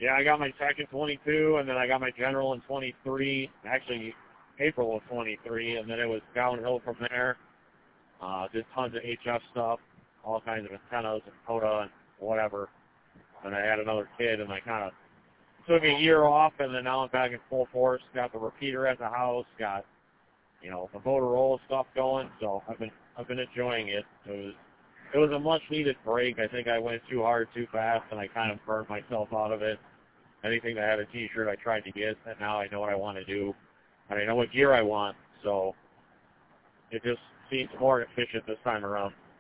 Yeah, I got my tech in 22, and then I got my general in 23. Actually, April of 23, and then it was downhill from there. Did tons of HF stuff, all kinds of antennas and CODA and whatever. And I had another kid, and I kind of took a year off, and then now I'm back in full force. Got the repeater at the house, got the Motorola stuff going. So I've been enjoying it. It was a much needed break. I think I went too hard too fast, and I kind of burned myself out of it. Anything that had a T-shirt I tried to get, and now I know what I want to do, and I know what gear I want. So it just seems more efficient this time around.